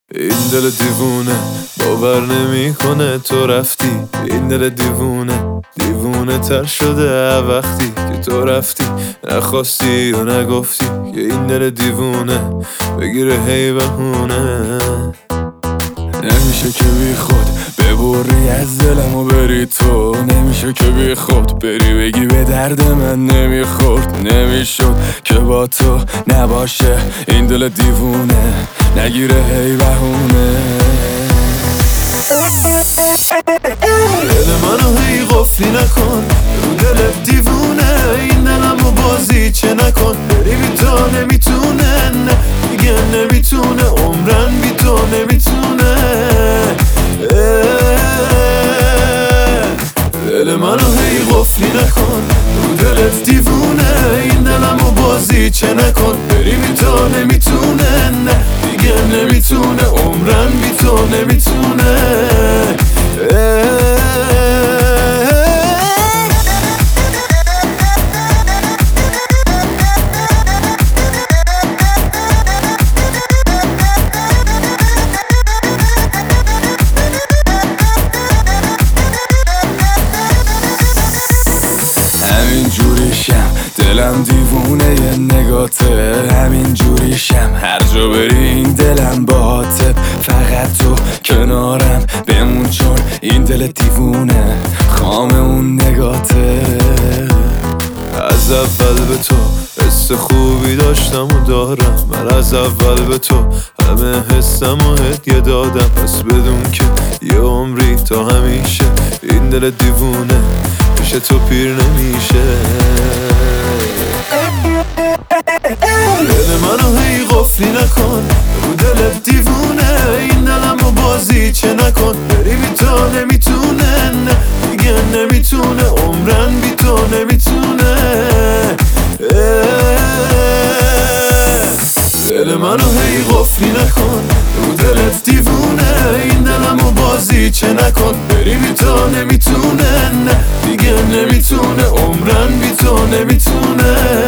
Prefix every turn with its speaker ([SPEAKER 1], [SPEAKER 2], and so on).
[SPEAKER 1] این دل دیوونه باور نمیکنه تو رفتی. این دل دیوونه تر شده وقتی که تو رفتی. نخواستی و نگفتی که این دل دیوونه بگیره هی بهونه. نمیشه که بی خود ببری از دلم و بری تو. نمیشه که بی خود بری بگی به درد من نمیخورد. نمیشد که با تو نباشه این دل دیوونه نگیره هی بهونه. دل منو هی قفلی نکن رو دل دیوونه. این دلمو بازی چه نکن بری بی تو نمیتونه. نه دیگه نمیتونه عمرن بی تو نمیتونه. دل منو هی قفلی نکن رو دلت دیوونه. این دلمو بازی چه نکن بری بی تو نمیتونه. نه دیگه نمیتونه عمرن بی تو نمیتونه. همین جوریشم دلم دیوونه یه نگاته. همین جوریشم هر جا بری این دلم باته. فقط تو کنارم بمون چون این دل دیوونه خام اون نگاته. از اول به تو حس خوبی داشتم و دارم. من از اول به تو همه حسم و هدیه دادم. پس بدون که یه عمری تا همیشه این دل دیوونه میشه تو پیر نمیشه. دل منو هی قفلی نکن رو دل دیوونه. این دلمو بازی چه نکن بری بی تو نمیتونه. نه دیگه نمیتونه عمرن بی تو نمیتونه. دل منو هی قفلی نکن رو دلت دیوونه. این دلمو بازی چه نکن بری بی تو نمیتونه. نه دیگه نمیتونه عمرن بی تو نمیتونه.